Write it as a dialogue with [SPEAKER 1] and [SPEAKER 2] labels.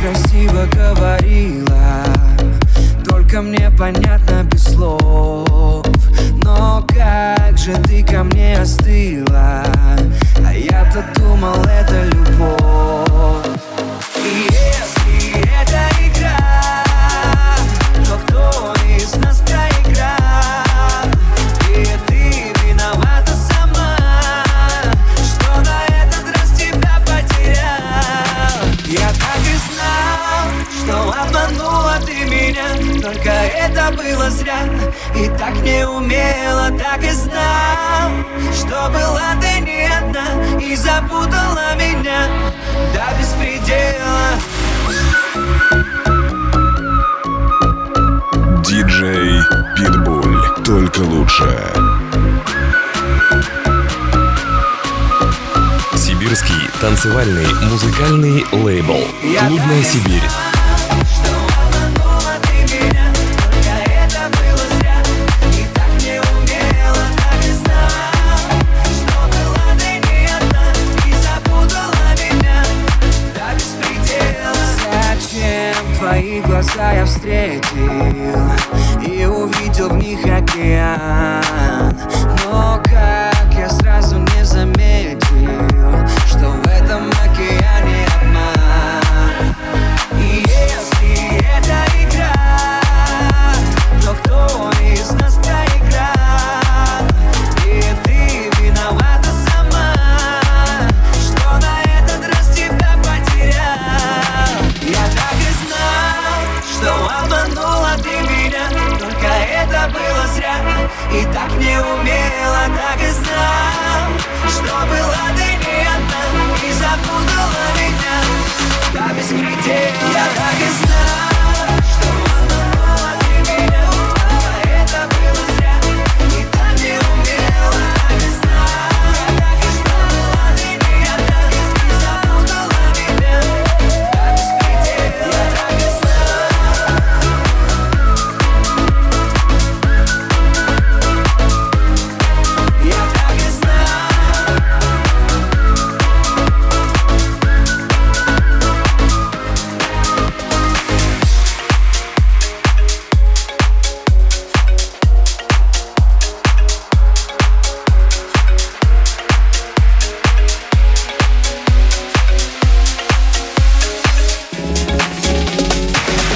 [SPEAKER 1] красиво говорила, только мне понятно без слов. Но как же ты ко мне остыла, а я-то думал, это любовь. И если это игра, то кто из нас проиграл? И ты виновата сама, что на этот раз тебя потерял. Я так и знал, что обманула ты меня, только это было зря. И так неумело, так и знал, что была ты не одна и запутала меня до беспредела.
[SPEAKER 2] Диджей Питбуль, только лучше. Сибирский танцевальный музыкальный лейбл «Клубная Сибирь».
[SPEAKER 1] Твои глаза я встретил и увидел в них океан.